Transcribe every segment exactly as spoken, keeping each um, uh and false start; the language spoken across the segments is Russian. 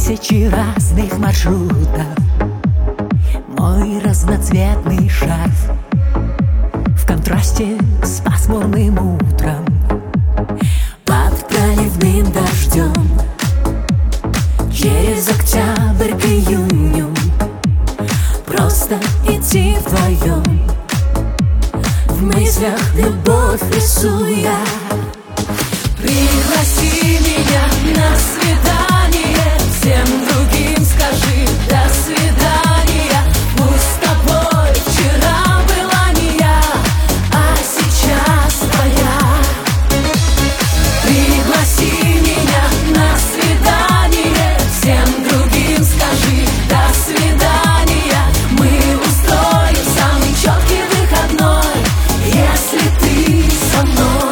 тысячи разных маршрутов, мой разноцветный шарф в контрасте с пасмурным утром под проливным дождем. Через октябрь к июню просто идти вдвоем, в мыслях любовь рисуя. Пригласи меня на свидание, всем другим скажи до свидания. Пусть с тобой вчера была не я, а сейчас твоя. Пригласи меня на свидание, всем другим скажи до свидания. Мы устроим самый четкий выходной, если ты со мной.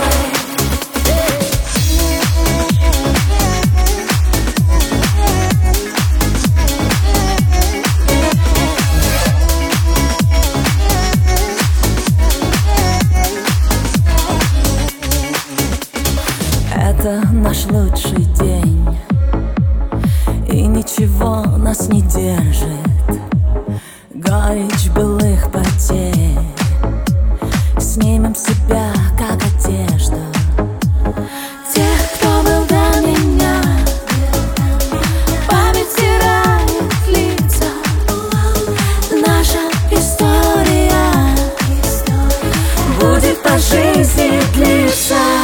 Это наш лучший день, и ничего нас не держит. Горечь былых потерь снимем с себя, как одежду. Тех, кто был до меня, память стирает лица. Наша история будет по жизни длиться.